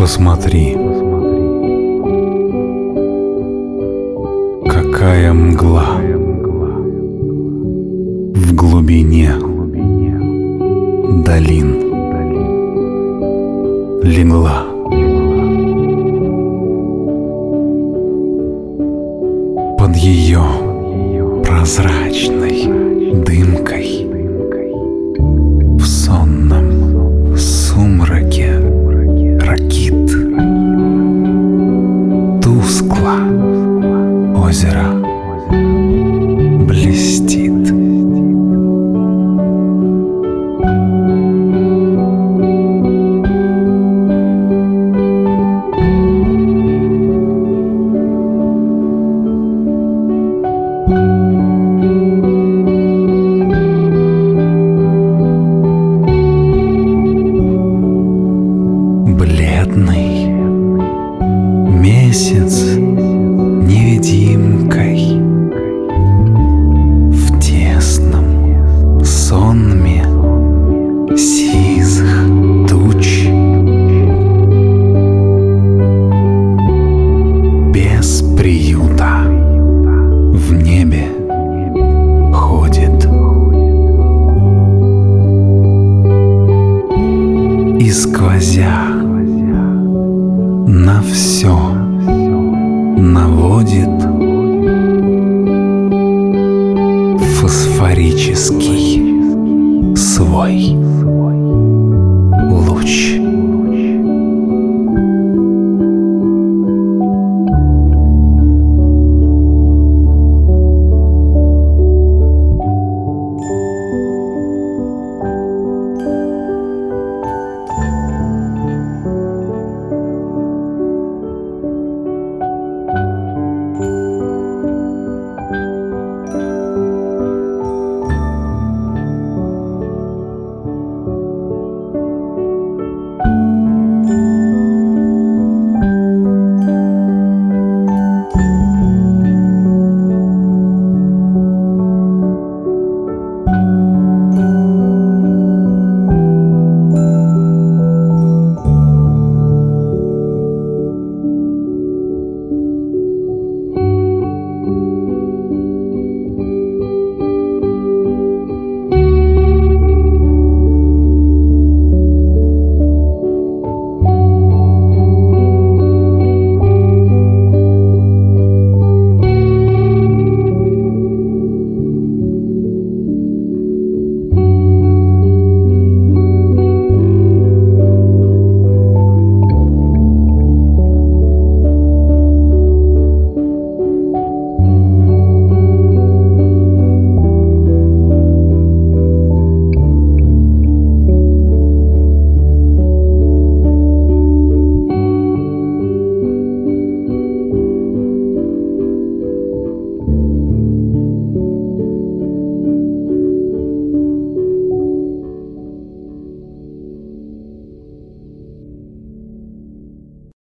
Посмотри, какая мгла в глубине долин легла. Под ее прозрачной дымкой в сонном сумраке ракит тускло озеро блестит. Бледный месяц невидимкой в тесном сонме сизых туч без приюта в небе ходит. И сквозя на все наводит фосфорический свой луч.